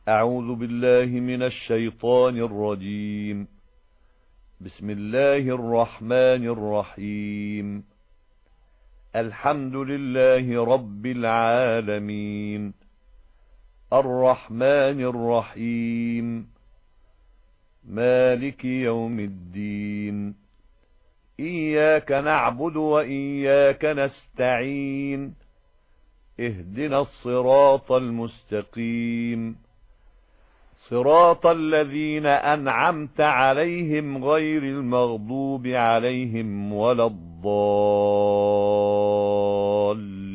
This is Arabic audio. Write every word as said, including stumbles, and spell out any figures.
أعوذ بالله من الشيطان الرجيم. بسم الله الرحمن الرحيم. الحمد لله رب العالمين، الرحمن الرحيم، مالك يوم الدين، إياك نعبد وإياك نستعين، اهدنا الصراط المستقيم، صراط الذين أنعمت عليهم غير المغضوب عليهم ولا الضالين.